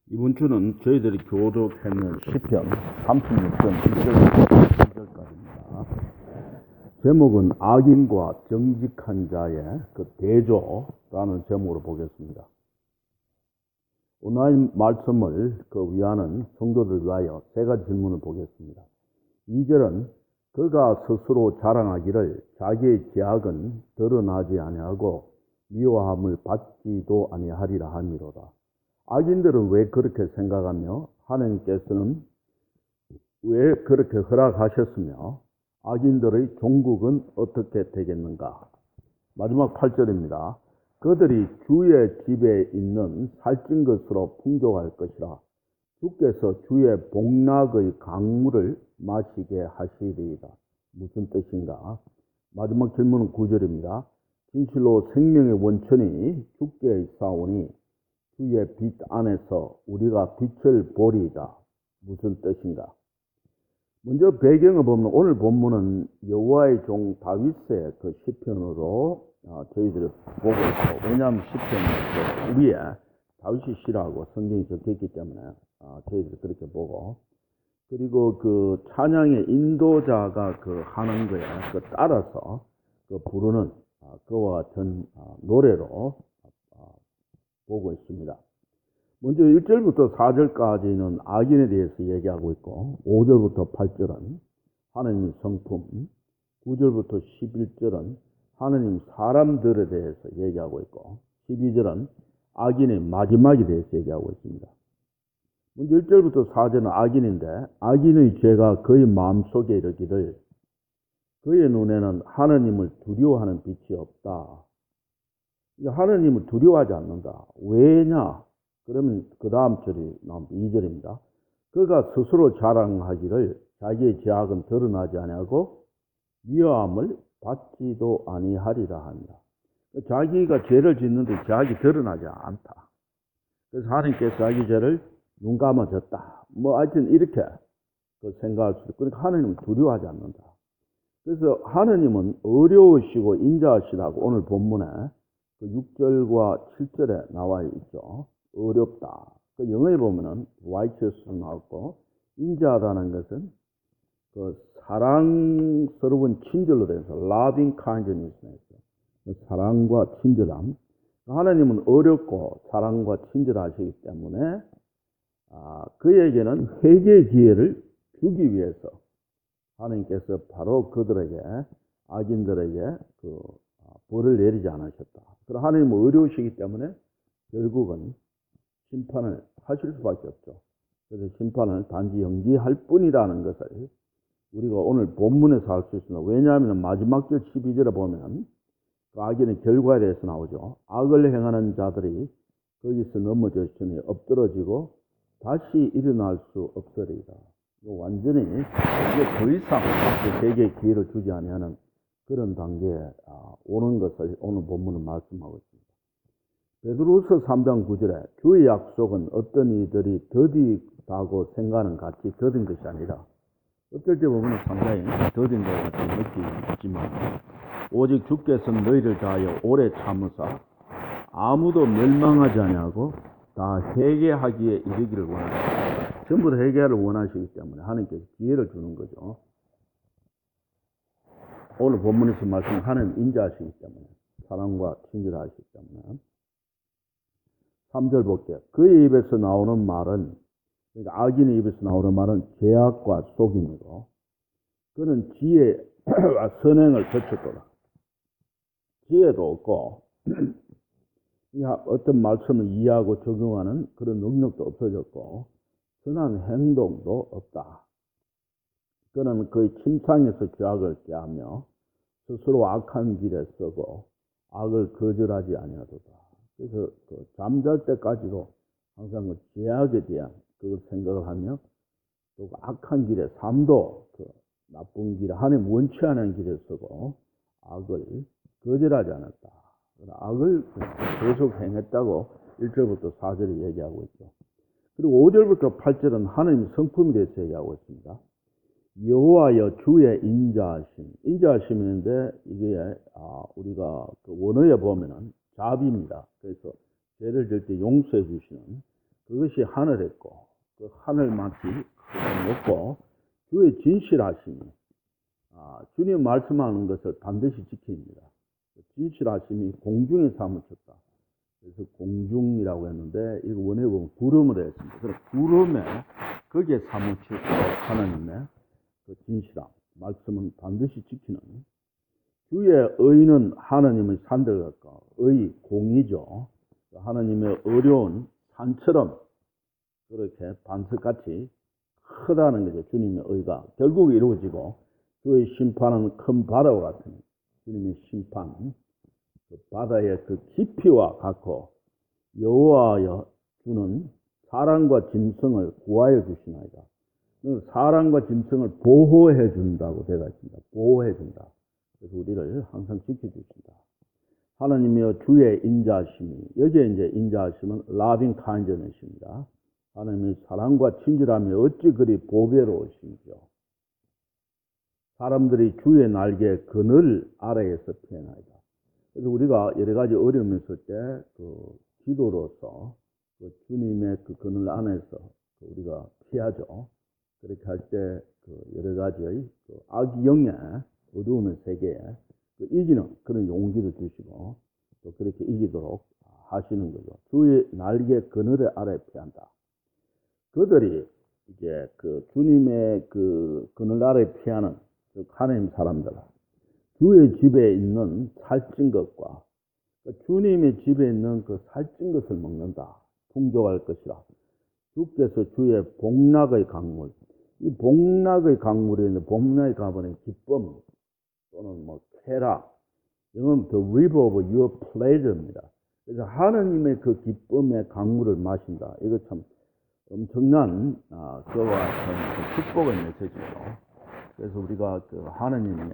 이번 주는 저희들이 교독했는 시편 36편 1절부터 3절까지입니다. 제목은 악인과 정직한 자의 그 대조라는 제목으로 보겠습니다. 오늘 말씀을 위하는 성도들 위하여 세 가지 질문을 보겠습니다. 2절은 그가 스스로 자랑하기를 자기의 죄악은 드러나지 아니하고 미워함을 받지도 아니하리라 하미로다. 악인들은 왜 그렇게 생각하며 하나님께서는 왜 그렇게 허락하셨으며 악인들의 종국은 어떻게 되겠는가? 마지막 8절입니다. 그들이 주의 집에 있는 살찐 것으로 풍족할 것이라. 주께서 주의 복락의 강물을 마시게 하시리이다. 무슨 뜻인가? 마지막 질문은 9절입니다. 진실로 생명의 원천이 주께 있사오니 주의 빛 안에서 우리가 빛을 보리이다. 무슨 뜻인가? 먼저 배경을 보면 오늘 본문은 여호와의 종 다윗의 그 시편으로 저희들이 보고 있고, 왜냐하면 시편은 우리의 다윗이 시라고 성경이 적혀있기 때문에 저희들이 그렇게 보고, 그리고 그 찬양의 인도자가 하는 거에 따라서 부르는 그와 같은 노래로 보고 있습니다. 먼저 1절부터 4절까지는 악인에 대해서 얘기하고 있고, 5절부터 8절은 하나님의 성품, 9절부터 11절은 하나님 사람들에 대해서 얘기하고 있고, 12절은 악인의 마지막에 대해서 얘기하고 있습니다. 먼저 1절부터 4절은 악인인데, 악인의 죄가 그의 마음속에 이르기를 그의 눈에는 하나님을 두려워하는 빛이 없다. 하나님을 두려워하지 않는다. 왜냐? 그러면 그 다음 절이 나옵니다. 2절입니다. 그가 스스로 자랑하기를 자기의 죄악은 드러나지 아니하고 미워함을 받지도 아니하리라 합니다. 자기가 죄를 짓는데 죄악이 드러나지 않다. 그래서 하나님께서 자기 죄를 눈 감아줬다. 하여튼 이렇게 생각할 수도 있고, 그러니까 하나님을 두려워하지 않는다. 그래서 하나님은 어려우시고 인자하시다고 오늘 본문에 6절과 7절에 나와 있죠. 어렵다. 영어에 보면은 righteous로 나왔고, 인자하다는 것은 사랑스러운 친절로 돼서 loving kindness, 사랑과 친절함. 하나님은 어렵고 사랑과 친절하시기 때문에 그에게는 회개의 기회를 주기 위해서 하나님께서 바로 그들에게, 악인들에게 벌을 내리지 않으셨다. 그러나 하나님은 어려우시기 때문에 결국은 심판을 하실 수밖에 없죠. 그래서 심판을 단지 연기할 뿐이라는 것을 우리가 오늘 본문에서 알 수 있습니다. 왜냐하면 마지막 절 12절에 보면 그 악인의 결과에 대해서 나오죠. 악을 행하는 자들이 거기서 넘어졌으니 엎드러지고 다시 일어날 수 없으리이다. 완전히 이게 더 이상 세계에 기회를 주지 아니하는 그런 단계에 오는 것을 오늘 본문은 말씀하고 있습니다. 베드로서 3장 9절에 주의 약속은 어떤 이들이 더디다고 생각하는 같이 더딘 것이 아니라, 어떨 때 보면 상당히 더딘 것 같이 느끼지만 오직 주께서는 너희를 다하여 오래 참으사 아무도 멸망하지 아니하고 다 회개하기에 이르기를 원하시다. 전부 다 회개를 원하시기 때문에 하나님께서 기회를 주는 거죠. 오늘 본문에서 말씀은 하나님 인자하시기 때문에, 사랑과 친절하시기 때문에. 3절 볼게요. 그의 입에서 나오는 말은, 그러니까 악인의 입에서 나오는 말은 죄악과 속임이고, 그는 지혜와 선행을 거쳤도다. 지혜도 없고 어떤 말씀을 이해하고 적용하는 그런 능력도 없어졌고, 선한 행동도 없다. 그는 그의 침상에서 죄악을 깨하며 스스로 악한 길에 서고 악을 거절하지 아니하도다. 그래서 잠잘 때까지도 항상 죄악에 대한 그걸 생각을 하며, 또 악한 길에, 삶도 나쁜 길에, 하나님 원치 않은 길에 서고 악을 거절하지 않았다. 악을 계속 행했다고 1절부터 4절에 얘기하고 있죠. 그리고 5절부터 8절은 하나님의 성품에 대해서 얘기하고 있습니다. 여호와여 주의 인자하심인데 이게 우리가 원어에 보면은 자비입니다. 그래서 죄를 질 때 용서해 주시는 그것이 하늘했고 그 하늘만치 크고 높고 주의 진실하심이 주님 말씀하는 것을 반드시 지킵니다. 진실하심이 공중에 사무쳤다. 그래서 공중이라고 했는데 이거 원어에 보면 구름을 했습니다. 그래서 구름에 거기에 사무치고 하나님의 그 진실함 말씀은 반드시 지키는 주의 의는 하나님의 산들과 의 공이죠. 하나님의 어려운 산처럼 그렇게 반석같이 크다는 거죠. 주님의 의가 결국 이루어지고 주의 심판은 큰 바다와 같으니 주님의 심판 그 바다의 그 깊이와 같고 여호와여 주는 사람과 짐승을 구하여 주시나이다. 사람과 짐승을 보호해 준다고 되어 있습니다. 보호해 준다. 그래서 우리를 항상 지켜주신다. 하나님이여 주의 인자하심이 여기에 이제 인자하심은 loving kindness입니다. 하나님의 사랑과 친절함이 어찌 그리 보배로우신지요. 사람들이 주의 날개 그늘 아래에서 피해나이다. 그래서 우리가 여러 가지 어려움이 있을 때 그 기도로서 그 주님의 그 그늘 안에서 우리가 피하죠. 그렇게 할 때 그 여러 가지의 그 악영의 어두움의 세계에 그 이기는 그런 용기도 주시고 또 그렇게 이기도록 하시는 거죠. 주의 날개 그늘 아래 피한다. 그들이 이제 그 주님의 그 그늘 아래 피하는 그 하나님 사람들, 주의 집에 있는 살찐 것과 주님의 집에 있는 그 살찐 것을 먹는다. 풍족할 것이라. 주께서 주의 복락의 강물, 이 복락의 강물에 있는 복락의 가문의 기쁨 또는 뭐 쾌락, 이건 the river of your pleasure입니다. 그래서 하나님의 그 기쁨의 강물을 마신다. 이거 참 엄청난 그와 같은 축복의 메시지죠. 그래서 우리가 그 하나님께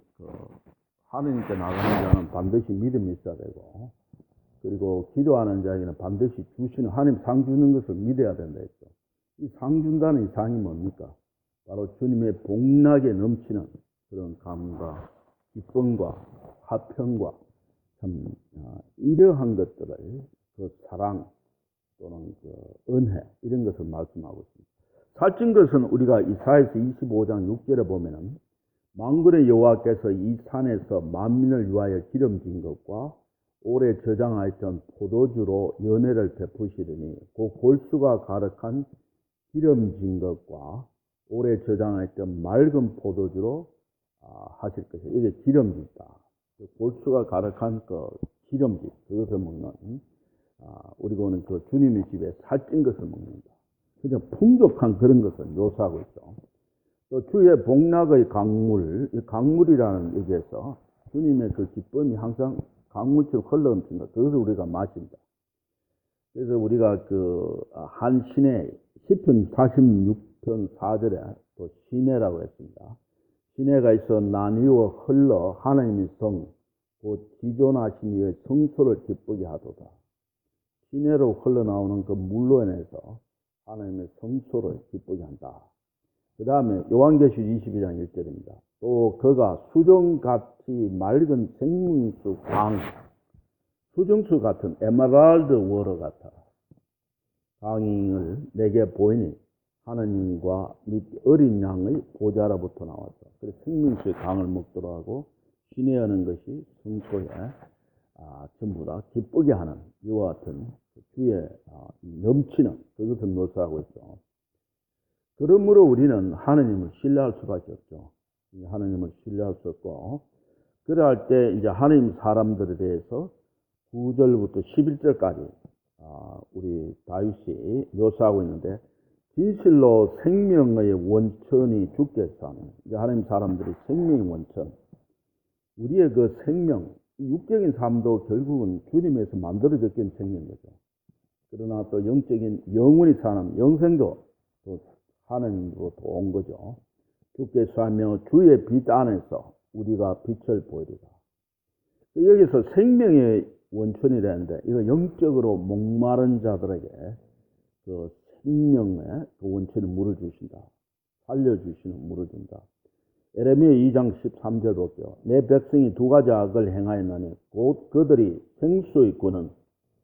나가는 자는 반드시 믿음이 있어야 되고, 그리고 기도하는 자에게는 반드시 주시는 하나님 상 주는 것을 믿어야 된다 했죠. 이 상 준다는 이 상이 뭡니까? 바로 주님의 복락에 넘치는 그런 감과 기쁨과 화평과 참 이러한 것들을 그 사랑 또는 그 은혜 이런 것을 말씀하고 있습니다. 살찐 것은 우리가 이사야서 25장 6절에 보면은 만군의 여호와께서 이 산에서 만민을 위하여 기름진 것과 오래 저장하였던 포도주로 연회를 베푸시리니 그 골수가 가득한 기름진 것과 오래 저장하였던 맑은 포도주로 하실 것이에요. 이게 기름진다. 골수가 가득한 그 기름진 그것을 먹는 우리고는 그 주님의 집에 살찐 것을 먹는다. 그냥 풍족한 그런 것을 묘사하고 있죠. 또 주의 복락의 강물, 이 강물이라는 얘기에서 주님의 그 기쁨이 항상 강물처럼 흘러넘친다. 그것을 우리가 마신다. 그래서 우리가 그 한 시내 시편 46편 4절에 또 시내라고 했습니다. 시내가 있어 나뉘어 흘러 하나님의 성, 곧 기존하신 이의 성소를 기쁘게 하도다. 시내로 흘러나오는 그 물로 인해서 하나님의 성소를 기쁘게 한다. 그 다음에 요한계시록 22장 1절입니다. 또 그가 수정같이 맑은 생명수 강, 수정수 같은 에메랄드 워터 같아 강을 내게 보이니 하나님과 및 어린 양의 보좌로부터 나왔다. 그래서 생명수의 강을 먹도록 하고 시내하는 것이 성소에 전부 다 기쁘게 하는 이와 같은 주의 넘치는 그것을 묘사하고 있죠. 그러므로 우리는 하나님을 신뢰할 수밖에 없죠. 하나님을 신뢰할 수 없고, 그럴 때 이제 하나님 사람들에 대해서 9절부터 11절까지 우리 다윗이 묘사하고 있는데, 진실로 생명의 원천이 주께서 하는, 이제 하나님 사람들이 생명의 원천, 우리의 그 생명, 육적인 삶도 결국은 주님에서 만들어졌긴 생긴 거죠. 그러나 또 영적인 영원히 사는 영생도 또 하나님으로부터 온 거죠. 주께서 하며 주의 빛 안에서 우리가 빛을 보이리라. 여기서 생명의 원천이라는데 이거 영적으로 목마른 자들에게 그 생명의 그 원천의 물을 주신다. 살려주시는 물을 준다. 에레미야 2장 13절 볼게요. 내 백성이 두 가지 악을 행하였나니 곧 그들이 생수의 꾼은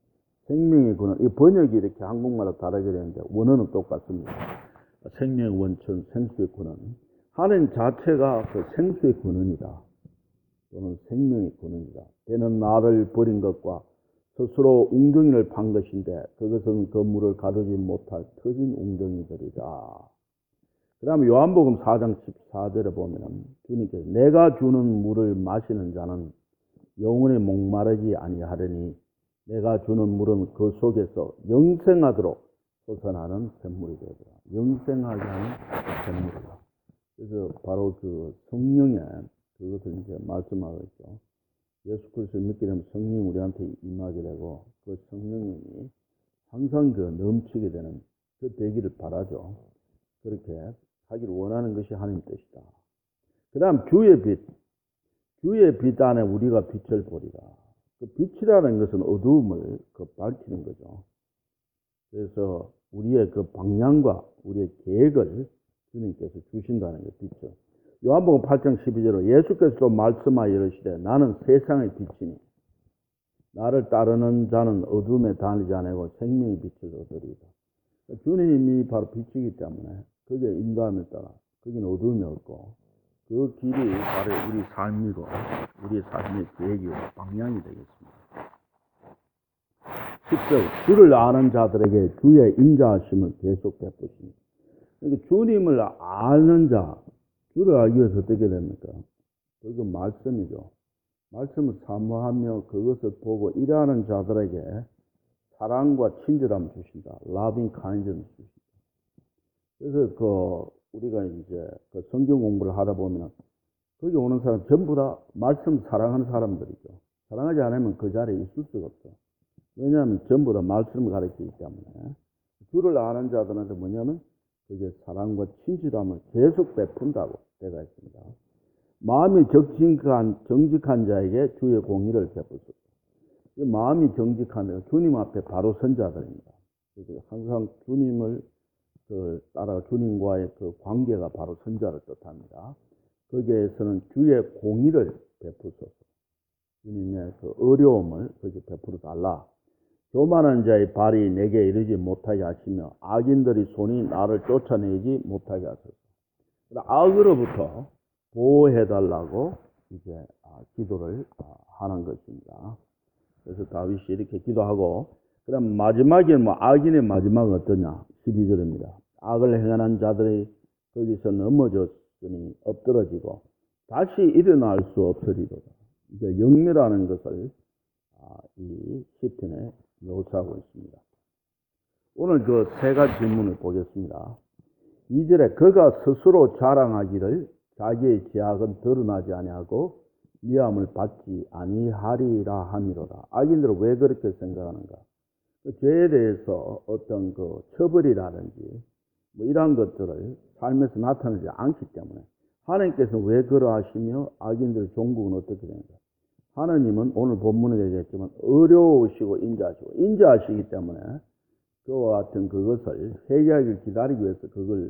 생명의 근원. 이 번역이 이렇게 한국말로 다르게 되는데 원어는 똑같습니다. 생명의 원천, 생수의 근원. 하나님 자체가 그 생수의 근원이다. 또는 생명의 근원이다. 걔는 나를 버린 것과 스스로 웅덩이를 판 것인데 그것은 그 물을 가두지 못할 터진 웅덩이들이다. 그 다음에 요한복음 4장 14절에 보면 주님께서 내가 주는 물을 마시는 자는 영원히 목마르지 아니하려니 내가 주는 물은 그 속에서 영생하도록 솟아나는 샘물이 되더라. 영생하게 하는 샘물이다. 그래서 바로 그 성령의 그것을 이제 말씀하고 있죠. 예수 그리스도를 믿게 되면 성령이 우리한테 임하게 되고 그 성령님이 항상 그 넘치게 되는 그 되기를 바라죠. 그렇게 하기를 원하는 것이 하나님 뜻이다. 그 다음 주의 빛. 주의 빛 안에 우리가 빛을 보리라. 그 빛이라는 것은 어두움을 그 밝히는 거죠. 그래서 우리의 그 방향과 우리의 계획을 주님께서 주신다는 게 빛이죠. 요한복음 8장 12절로 예수께서도 말씀하여 이르시되 나는 세상의 빛이니 나를 따르는 자는 어둠에 다니지 아니하고 생명의 빛을 얻으리이다. 주님이 바로 빛이기 때문에 그게 인도함에 따라 거기는 어둠이 없고 그 길이 바로 우리 삶이고 우리의 삶의 계획이고 방향이 되겠습니다. 10절 주를 아는 자들에게 주의 인자하심을 계속 베푸십니다. 그러니까 주님을 아는 자, 주를 알기 위해서 어떻게 됩니까? 그건 말씀이죠. 말씀을 사모하며 그것을 보고 일하는 자들에게 사랑과 친절함을 주신다. loving kindness 주신다. 그래서 우리가 이제 그 성경 공부를 하다 보면 거기 오는 사람 전부 다 말씀 사랑하는 사람들이죠. 사랑하지 않으면 그 자리에 있을 수가 없죠. 왜냐하면 전부 다 말씀을 가르치기 때문에. 주를 아는 자들한테 뭐냐면 그게 사랑과 친절함을 계속 베푼다고 되어 있습니다. 마음이 정직한 자에게 주의 공의를 베푸소서. 마음이 정직한 주님 앞에 바로 선 자들입니다. 그래서 항상 주님을 따라 주님과의 그 관계가 바로 선자를 뜻합니다. 거기에서는 주의 공의를 베푸소서. 주님의 그 어려움을 그렇게 베풀어 달라. 교만한 자의 발이 내게 이르지 못하게 하시며 악인들의 손이 나를 쫓아내지 못하게 하소서. 악으로부터 보호해달라고 이제 기도를 하는 것입니다. 그래서 다윗이 이렇게 기도하고, 그다음 마지막에 악인의 마지막은 어떠냐? 12절입니다. 악을 행하는 자들이 거기서 넘어졌으니 엎드러지고 다시 일어날 수 없으리로다. 이제 영멸하는 것을 이 시편에 묘사하고 있습니다. 오늘 그 세 가지 질문을 보겠습니다. 2절에 그가 스스로 자랑하기를 자기의 죄악은 드러나지 아니하고 미움을 받지 아니하리라 함이로다. 악인들은 왜 그렇게 생각하는가? 그 죄에 대해서 어떤 그 처벌이라든지 이러한 것들을 삶에서 나타나지 않기 때문에 하나님께서는 왜 그러하시며 악인들의 종국은 어떻게 되는가? 하나님은 오늘 본문에 얘기했지만 어려우시고 인자하시기 때문에 그와 같은 그것을 회개하기를 기다리기 위해서 그걸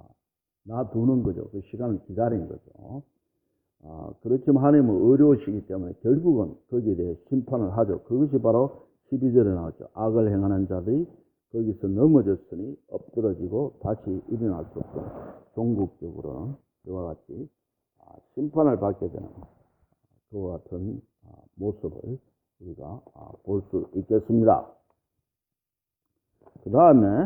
놔두는 거죠. 그 시간을 기다린 거죠. 그렇지만 하나님은 어려우시기 때문에 결국은 거기에 대해 심판을 하죠. 그것이 바로 12절에 나왔죠. 악을 행하는 자들이 거기서 넘어졌으니 엎드러지고 다시 일어날 수 없고 종국적으로는 그와 같이 심판을 받게 되는 그와 같은 모습을 우리가 볼 수 있겠습니다. 그 다음에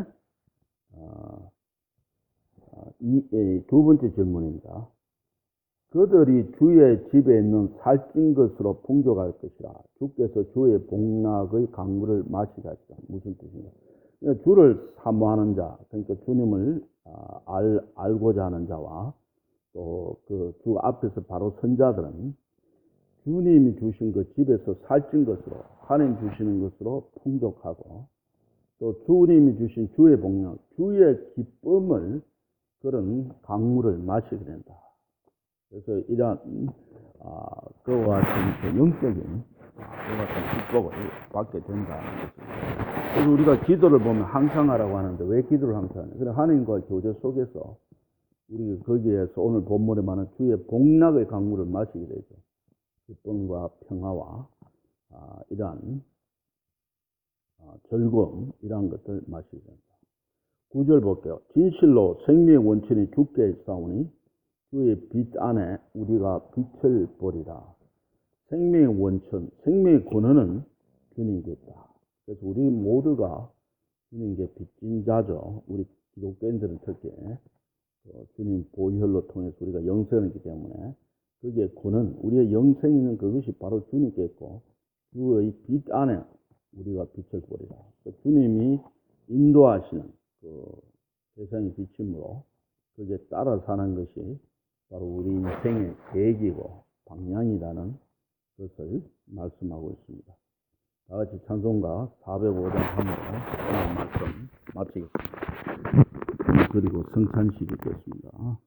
두 번째 질문입니다. 그들이 주의 집에 있는 살찐 것으로 풍족할 것이라. 주께서 주의 복락의 강물을 마시게 하시라. 무슨 뜻인가? 그러니까 주를 사모하는 자, 그러니까 주님을 알고자 하는 자와 또 그 주 앞에서 바로 선 자들은 주님이 주신 그 집에서 살찐 것으로, 하나님 주시는 것으로 풍족하고 또 주님이 주신 주의 복락, 주의 기쁨을 그런 강물을 마시게 된다. 그래서 이러한 그와 같은 영적인 그와 같은 축복을 받게 된다는 것입니다. 그래서 우리가 기도를 보면 항상 하라고 하는데 왜 기도를 항상 하냐? 그래 하나님과 교제 속에서 우리 거기에서 오늘 본문에 말하는 주의 복락의 강물을 마시게 되죠. 기쁨과 평화와 이러한 즐거움 이러한 것들 마시게 된다. 9절 볼게요. 진실로 생명의 원천이 주께 있사오니 주의 빛 안에 우리가 빛을 보리라. 생명의 원천, 생명의 근원은 주님께 있다. 그래서 우리 모두가 주님께 빚진 자죠. 우리 기독교인들은 특히 주님 보혈로 통해서 우리가 영생을 했기 때문에 그게 근원, 우리의 영생이 있는 그것이 바로 주님께 있고 주의 빛 안에 우리가 빛을 보리라. 주님이 인도하시는 그 세상의 빛이므로 그게 따라 사는 것이 바로 우리 인생의 계획이고 방향이라는 것을 말씀하고 있습니다. 다 같이 찬송가 405장 함으로 오늘 말씀 마치겠습니다. 그리고 성찬식이 있겠습니다.